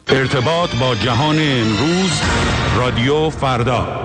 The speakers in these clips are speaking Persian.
ارتباط با جهان امروز، رادیو فردا.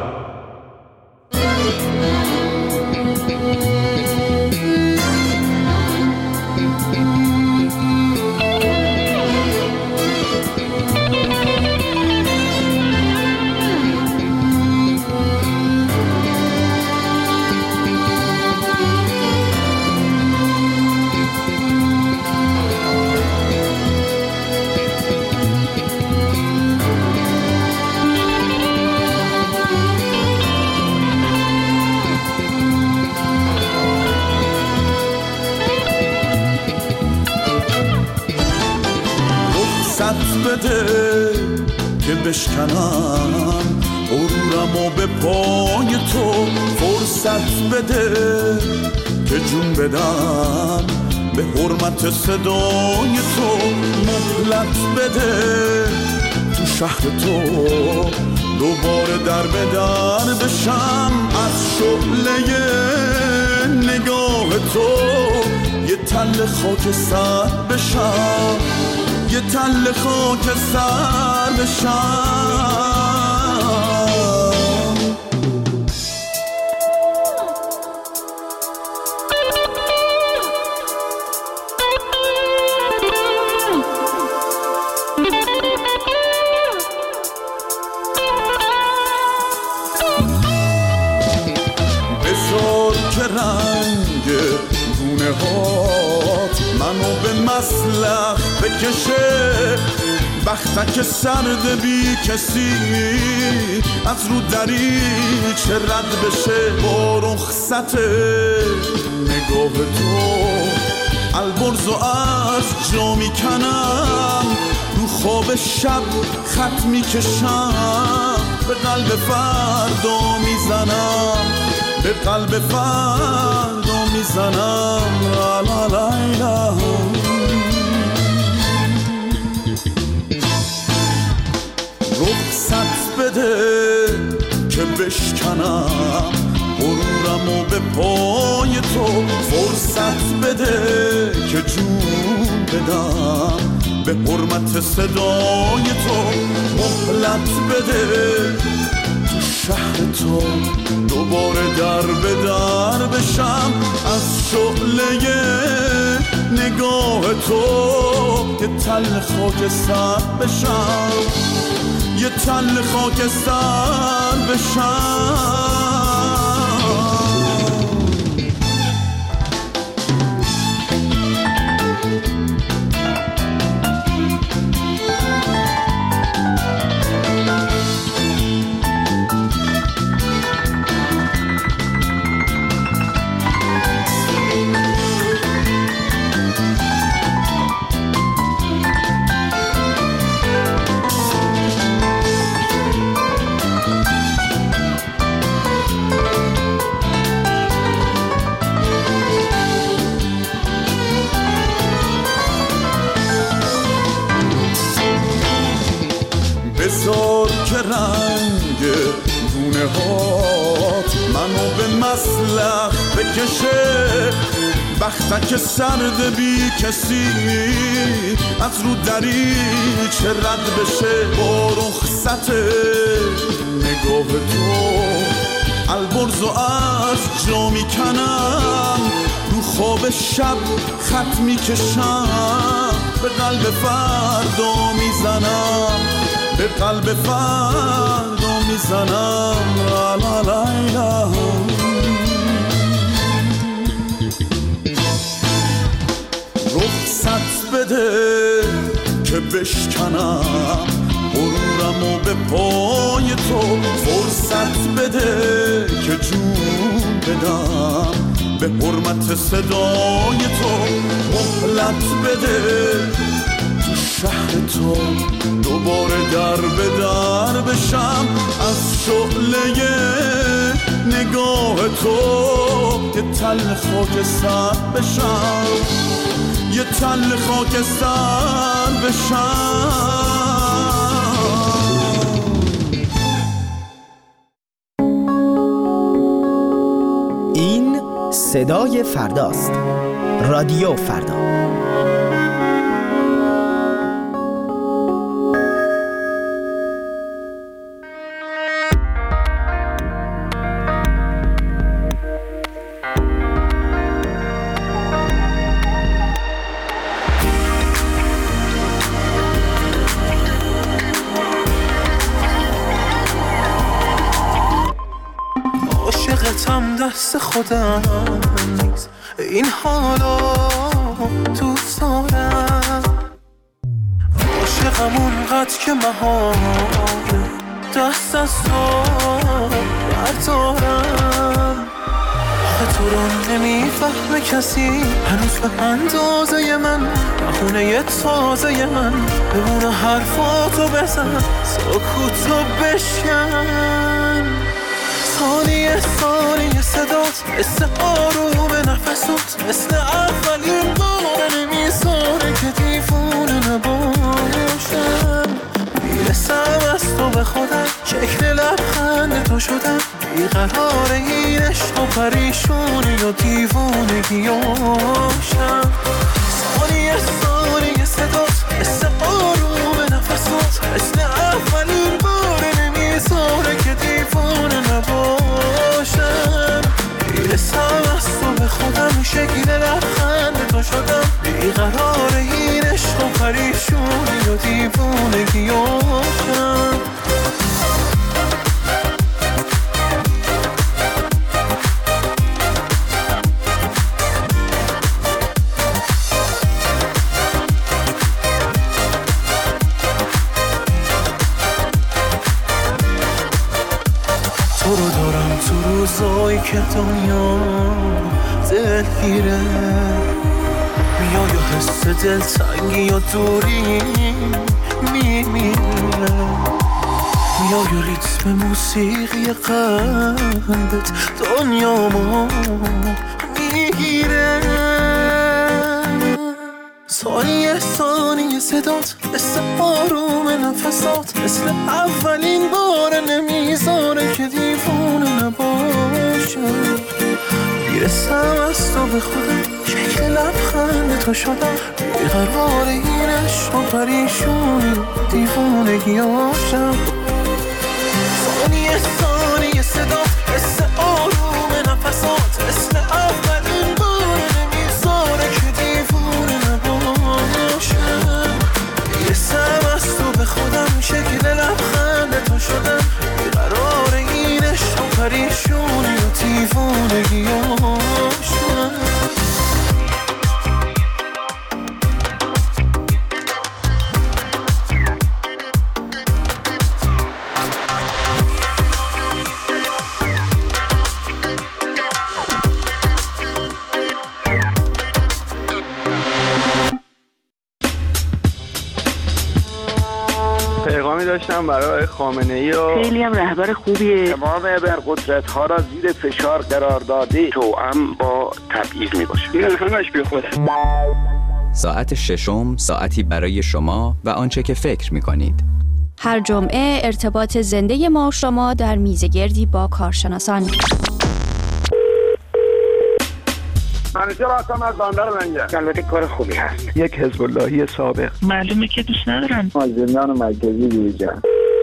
بده که بشکنم غرورمو به پای تو، فرصت بده که جون بدم به حرمت صدای تو، مهلت بده تو شهر تو دوباره در به در بشم، از شعله نگاه تو یه تل خاک سر بشم، یه تل خاک سر بشم. بذار که رنگ گونه هات منو به مسلخ بکشه، بختک سرد بی کسی از رو دریچه رد بشه، با رخصت نگاه تو البرز و از جا میکنم، رو خواب شب خط میکشم، به قلب فردا میزنم، به قلب فردا میزنم. لا لا لا لا. رخصت بده که بشکنم غرورمو به پای تو، فرصت بده که جون بدم به حرمت صدای تو، مهلت بده تو شهر تو دوباره در به در بشم، از شعله نگاه تو یه تل خاک سر بشم، یه تل خاک سر بشم. بذار که رنگ گونه هات منو به مسلخ بکشه، بختک سرد بی کسی از رو دریچه رد بشه، با رخصت نگاه تو البرز و از جا میکنم، رو خواب شب خط میکشم، به قلب فردا میزنم، به قلب فردا میزنم. لا لا لا لا. رخصت بده که بشکنم غرورمو به پای تو، فرصت بده که جون بدم به حرمت صدای تو، مهلت بده تو شهر تو دوباره در به در بشم، از شعله نگاه تو یه تل خاک سر بشم، یه تل خاک سر بشم. این صدای فرداست. رادیو فردا. دست خودم نیست، این حالا دوست دارم. عاشقم اونقدر که مهاره دست از تو بردارم. تو رو نمیفهمه کسی هنوز به اندازه من، بخونه تازه من بمونه حرفاتو بزن، سکوتو بشکن. ثانیه ثانیه صدات مثل آروم نفسات، مثل اولین بار نمیذاره که دیوونه نباشم. میرسم از تو به خودم، شکل لبخند تو شدم، بیقرار این عشق و پریشونی و دیوونگیاشم. ثانیه ثانیه صدات مثل آروم نفسات، مثل اولین بار نمیذاره که دیوونه نباشم. میرسم از تو به خودم، شکل لبخند تو شدم، بیقرار این عشق و پریشونی و دیوونگیاشم. تو رو دارم تو روزایی که دنیا دلگیره، میای و حس دلتنگی یا دوری میمیره، میای و ریتم موسیقی قلبت دنیامو میگیره. ثانیه ثانیه صدات مثل آروم نفسات، مثل اولین بار نمیذاره که دیوونه نباشم. میرسم از تو به خودم، شکل لبخند تو شدم، بیقرار این عشق و پریشونی دیوونگیاشم. ثانیه ثانیه صدات مثل آروم نفسات، مثل اولین بار نمیذاره که دیوونه نباشم. میرسم از تو به خودم، شکل لبخند تو شدم، بیقرار این عشق و پریشونی و دیوونگیاشم. پیغامی داشتم برای خامنه‌ای و خیلی هم رهبر خوبیه. تمام ابرقدرت‌ها را زیر فشار قرار داده، توأم با تبعیض میباشه. این همش بیخوده. ساعت ششم، ساعتی برای شما و آنچه که فکر می‌کنید. هر جمعه ارتباط زنده ما و شما در میزگردی با کارشناسان. منیجر هستم از بندر منگه. البته کار خوبی هست. یک حزب اللهی سابق. معلومه که دوست ندارن. از زندان مرکزی بیرون.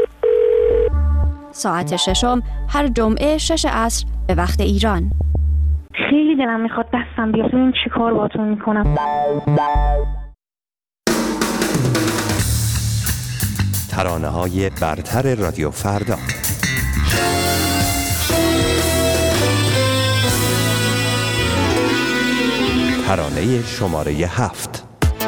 ساعت ششم هر جمعه 6 عصر به وقت ایران. خیلی دلم میخواد دستم بیاد، این چی کار باتون میکنم. ترانه‌های برتر رادیو فردا. ترانه شماره 7.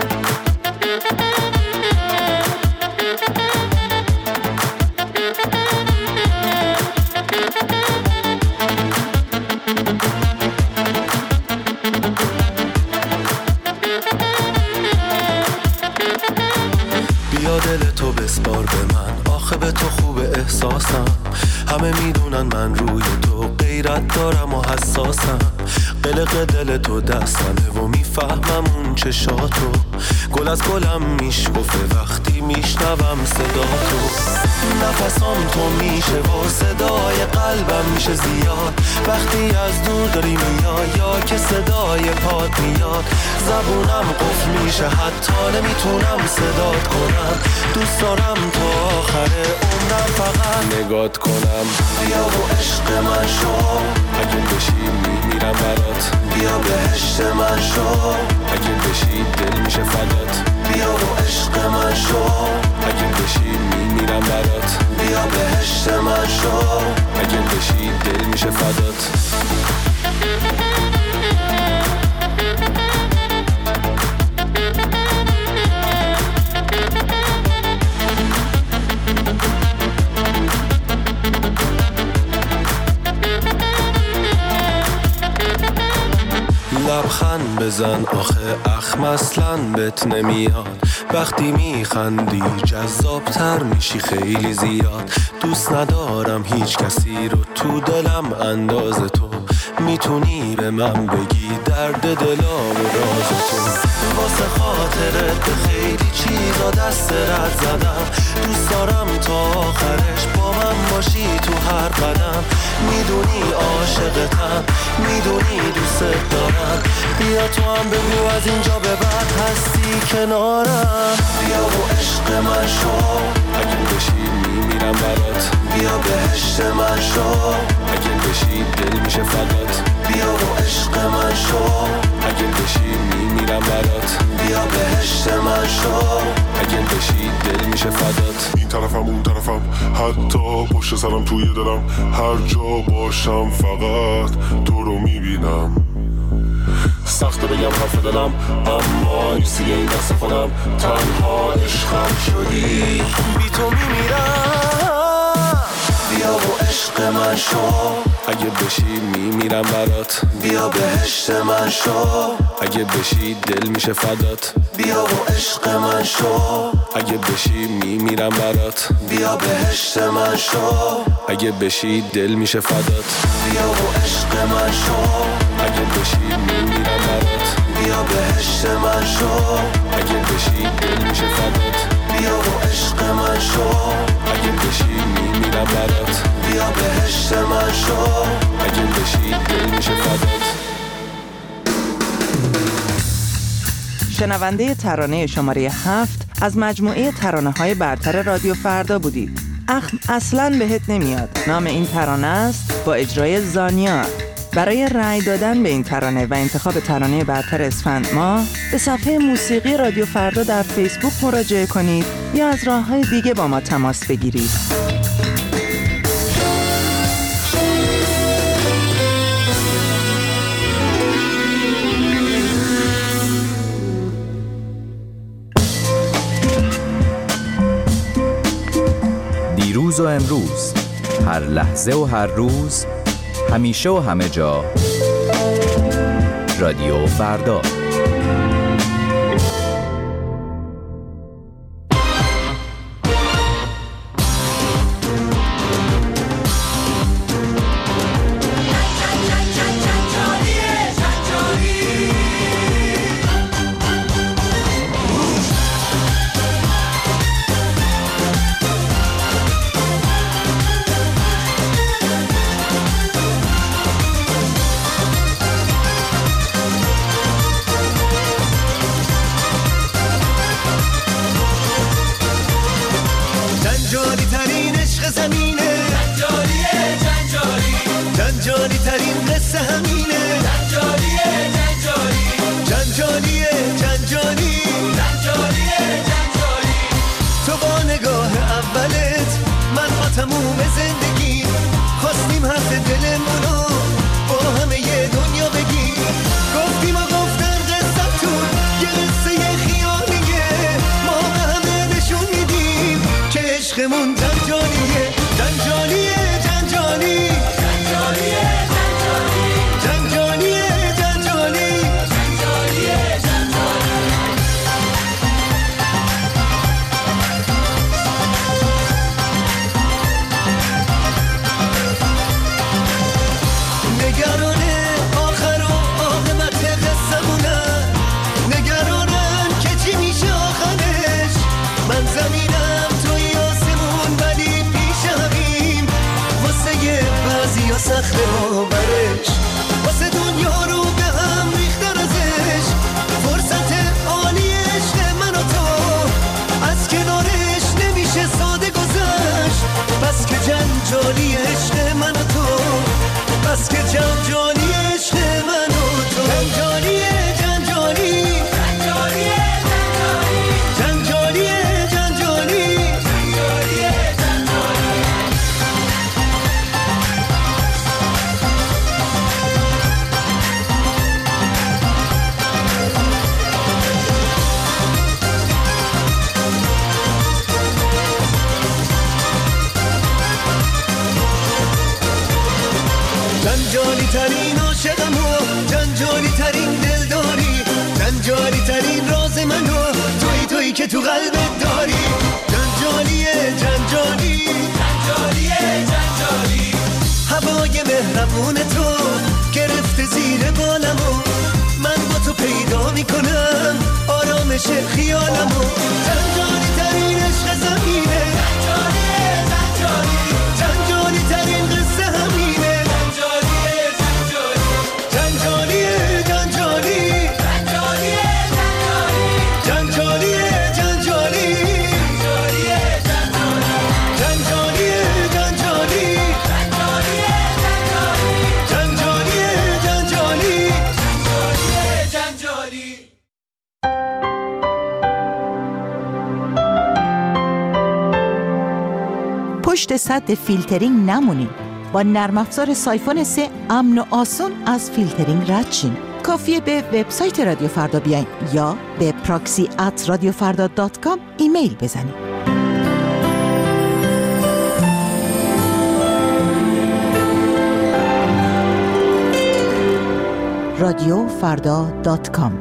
بیا دل تو بسپار به من، آخه به تو خوب احساسم. همه میدونن من روی تو غیرت دارم و حساسم. قلق دل تو دستمه و میفهمم اون چشاتو. گل از گلم میشکفه وقتی میشنوم صدا تو. نفسام تو میشه و صدای قلبم میشه زیاد وقتی از دور داری میای یا که صدای پاد میاد. زبونم قفل میشه حتی نمیتونم صدات کنم. دوست دارم تا آخر عمرم فقط نگات کنم. بیا و عشق من شو، اگه بشی میمیرم برات. بیا بهشت من شو، اگه بشی دل میشه فدات. بیا و عشق من شو، اگه بشی میمیرم برات. بیا بهشت من شو، اگه بشی دل میشه فدات. بزن آخه اخم اصلاً بهت نمیاد. وقتی میخندی جذابتر میشی خیلی زیاد. دوست ندارم هیچ کسی رو تو دلم انداز تو. میتونی به من بگی درد دلا و راز تو. واسه خاطرت به خیلی چیزا دست رد زدم. دوست دارم تا آخرش با من باشی تو هر قدم. میدونی عاشقتم، میدونی دوست دارم. بیا تو هم بگو از اینجا به بعد هستی کنارم. بیا و عشق من شو، اگه بشی میمیرم برات. بیا بهشت من شو، اگه بشی دل میشه فدات. بیا و عشق من شو، اگه بشی میمیرم برات. بیا بهشت من شو، اگه بشی دل میشه فدات. این طرفم اون طرفم، حتی پشت سرم توی دلم. هر جا باشم فقط تو رو میبینم. سخته بگم حرف دلم اما نیستی این دست خودم. تنها عشقم شدی، بی تو میمیرم. بیا و عشق من شو، اگه بشی میمیرم برات. بیا بهشت من شو، اگه بشی دل میشه فدات. بیا و عشق من شو، اگه بشی میمیرم برات. بیا بهشت من شو، اگه بشی دل میشه فدات. بیا و عشق من شو، اگه بشی میمیرم برات. بیا بهشت من شو، اگه بشی دل میشه فدات. بیا و عشق من شو، اگه بشی میمیرم برات. بیا بهشت من شو، اگه بشی دل میشه فدات. شنونده ترانه شماره 7 از مجموعه ترانه‌های برتر رادیو فردا بودید. اخم اصلاً بهت نمیاد نام این ترانه است، با اجرای زانیا. برای رأی دادن به این ترانه و انتخاب ترانه برتر اسفند ماه به صفحه موسیقی رادیو فردا در فیسبوک مراجعه کنید یا از راه‌های دیگه با ما تماس بگیرید. دیروز و امروز، هر لحظه و هر روز، همیشه و همه جا، رادیو فردا. جنجالی ترین عاشقم و جنجالی ترین دلداری پشت سد فیلترینگ نمونین. با نرم افزار سایفون 3 امن و آسون از فیلترینگ رد شین. کافیه به وبسایت رادیو فردا بیاین یا به proxy@radiofarda.com ایمیل بزنین. radiofarda.com.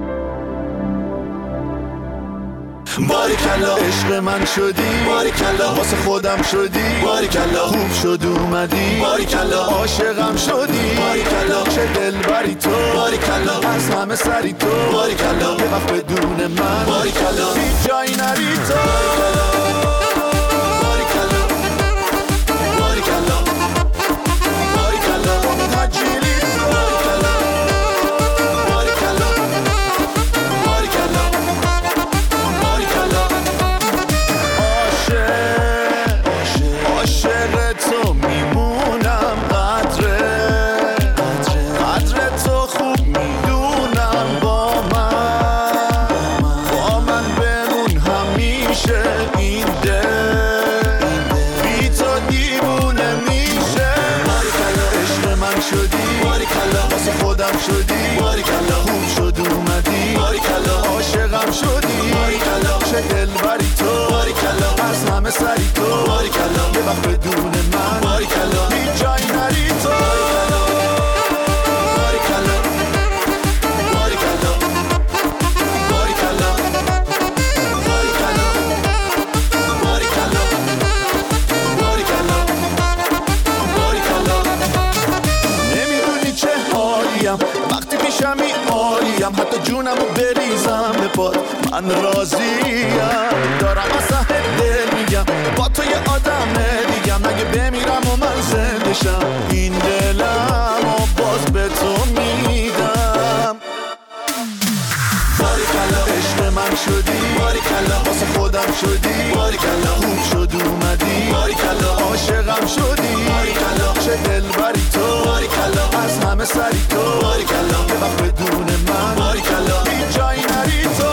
باریکلا عشق من شدی، باریکلا واسه خودم شدی، باریکلا خوب شد اومدی، باریکلا عاشقم شدی، باریکلا چه دلبری تو، باریکلا از همه سری تو، باریکلا یه وقت بدون من، باریکلا هیچ جایی نری تو، باریکلا باریکلا باریکلا تجیلی تو، باریکلا باریکلا باریکلا باریکلا عاشق تو میمونم، قدر تو خوب میدونم، با من بمون همیشه، این دل بی تو دیوونه میشه، باریکلا عشق من شدی، باریکلا واسه خودم شدی، باریکلا خوب شد اومدی، باریکلا عاشقم شدی، باریکلا چه دلبری تو، باریکلا از همه سری تو، باریکلا یه وقت بدون من، باریکلا هیچ جایی نری تو، باریکلا باریکلا باریکلا باریکلا باریکلا باریکلا باریکلا نمیدونی چه حالیم وقتی پیشمی عالیم، حتی جونمو بریزم به پات من راضیم، دارم از ته دل میگم با تو یه آدم دیگم، اگه بمیرم و من زنده شم این دلم و باز به تو میدم، باریکلا عشق من شدی، باریکلا واسه خودم شدی، باریکلا خوب شد اومدی، باریکلا عاشقم شدی، باریکلا چه دلبری تو، باریکلا از همه سری تو، باریکلا یه وقت بدون من، باریکلا هیچ جایی نری تو.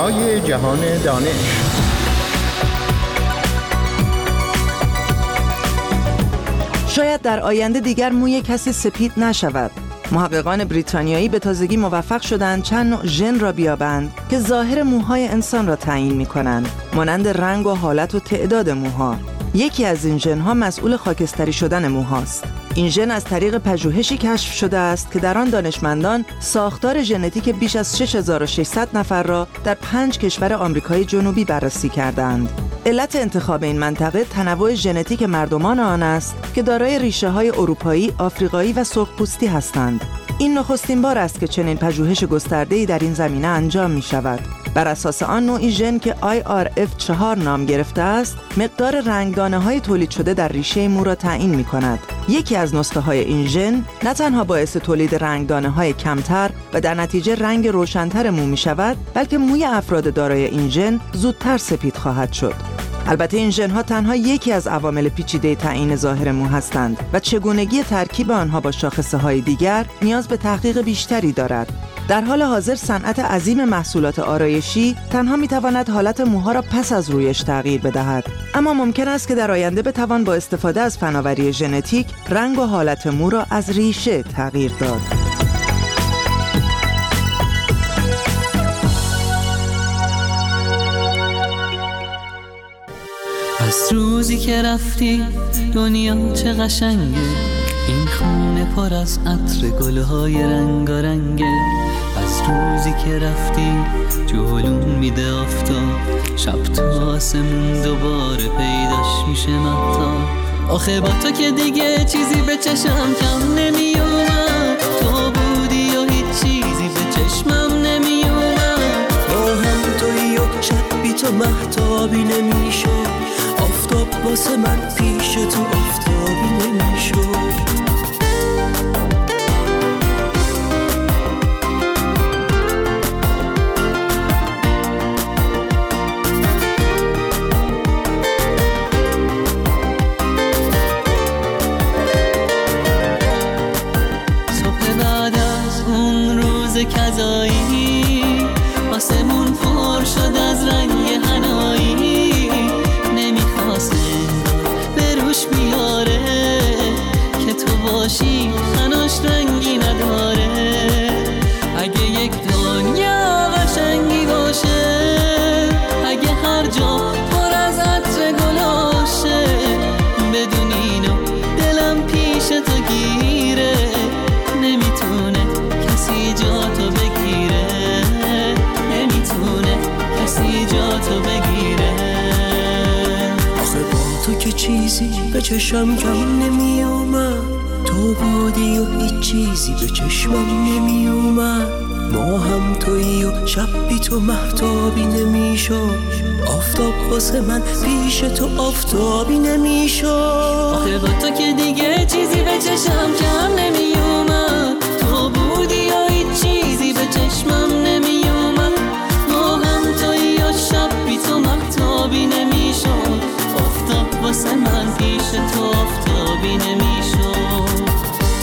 ترانه‌های جهان دانش. شاید در آینده دیگر موی کسی سپید نشود. محققان بریتانیایی به تازگی موفق شدند چند نوع ژن را بیابند که ظاهر موهای انسان را تعیین می‌کنند، مانند رنگ و حالت و تعداد موها. یکی از این ژن‌ها مسئول خاکستری شدن موهاست. این ژن از طریق پژوهشی کشف شده است که در آن دانشمندان ساختار ژنتیک بیش از 6600 نفر را در 5 کشور آمریکای جنوبی بررسی کردند. علت انتخاب این منطقه تنوع ژنتیک مردمان آن است که دارای ریشه‌های اروپایی، آفریقایی و سرخپوستی هستند. این نخستین بار است که چنین پژوهش گسترده‌ای در این زمینه انجام می‌شود. بر اساس آن نوعی ژن که IRF4 نام گرفته است، مقدار رنگدانه‌های تولید شده در ریشه مو را تعیین می‌کند. یکی از نسخه‌های این ژن نه تنها باعث تولید رنگدانه‌های کمتر و در نتیجه رنگ روشن‌تر مو می‌شود، بلکه موی افراد دارای این ژن زودتر سپید خواهد شد. البته این ژن‌ها تنها یکی از عوامل پیچیده تعیین ظاهر مو هستند و چگونگی ترکیب آنها با شاخصه‌های دیگر نیاز به تحقیق بیشتری دارد. در حال حاضر صنعت عظیم محصولات آرایشی تنها می‌تواند حالت موها را پس از رویش تغییر بدهد، اما ممکن است که در آینده بتوان با استفاده از فناوری ژنتیک رنگ و حالت مو را از ریشه تغییر داد. از روزی که رفتی دنیا چه قشنگه، این خونه پر از عطر گلهای رنگارنگه. از روزی که رفتی جلون میده آفتاب، شب تا آسمون دوباره پیداش میشه مهتاب. آخه با تو که دیگه چیزی به چشم کم نمیومد، تو بودی و هیچ چیزی به چشمم نمیومد. با هم تویی و شب بی تو مهتابی نمیشد، آفتاب واسه من پیش تو آفتابی نمیشد. صبح بعد از اون روز کذایی، آسمون پر شد از رنگ حنایی. نمیخواست به روش بیاره که تو باشی خناش رنگی نداره. اگه یک دنیا قشنگی باشه، اگه هر جا پر از عطر گلاشه، بدون اینو دلم پیش تو گیره. نمیتونه کسی جا تو بگیره، نمیتونه کسی جا تو بگیره. آخه با تو که چیزی به چشم کم نمیومد، تو بودی و هیچ چیزی به چشمم نمیومد. ما هم تویی و شب بی تو مهتابی نمیشد، آفتاب واسه من پیش تو آفتابی نمیشد. آخه با تو که دیگه چیزی به چشم کم نمیومد، تو بودی و هیچ چیزی به چشمم نمیومد. ما هم تویی و شب بی تو مهتابی نمیشد، آفتاب واسه من پیش تو آفتابی نمیشد.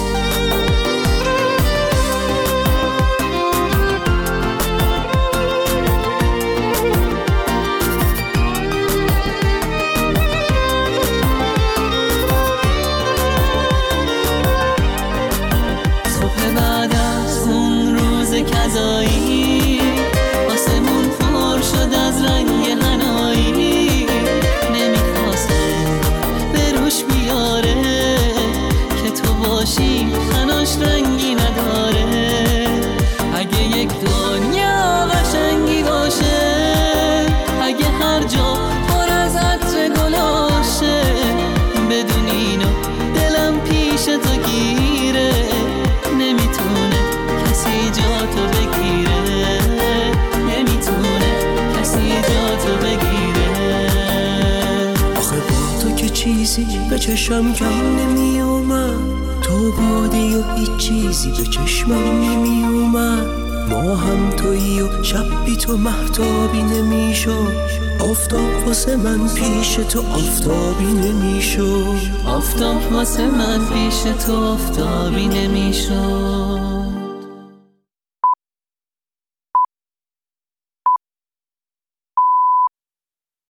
صبح بعد از اون روز کذایی، آسمون پر شد از رنگ حنایی. نمیخواست به روش بیاره که تو باشی خناش رنگی نداره. اگه یک دنیا قشنگی باشه، اگه هر جا پر از عطر گلاشه، بدون اینو دلم پیش تو گیره. نمیتونه کسی جا تو بگیره، نمیتونه کسی جا تو بگیره. آخه با تو که چیزی به چشم کم نمیومد، تو بودی و هیچ چیزی به چشمم نمیومد. ما هم تویی و شب بی تو مهتابی نمیشد، آفتاب واسه من پیش تو آفتابی نمیشد. آفتاب واسه من پیش تو آفتابی نمیشد.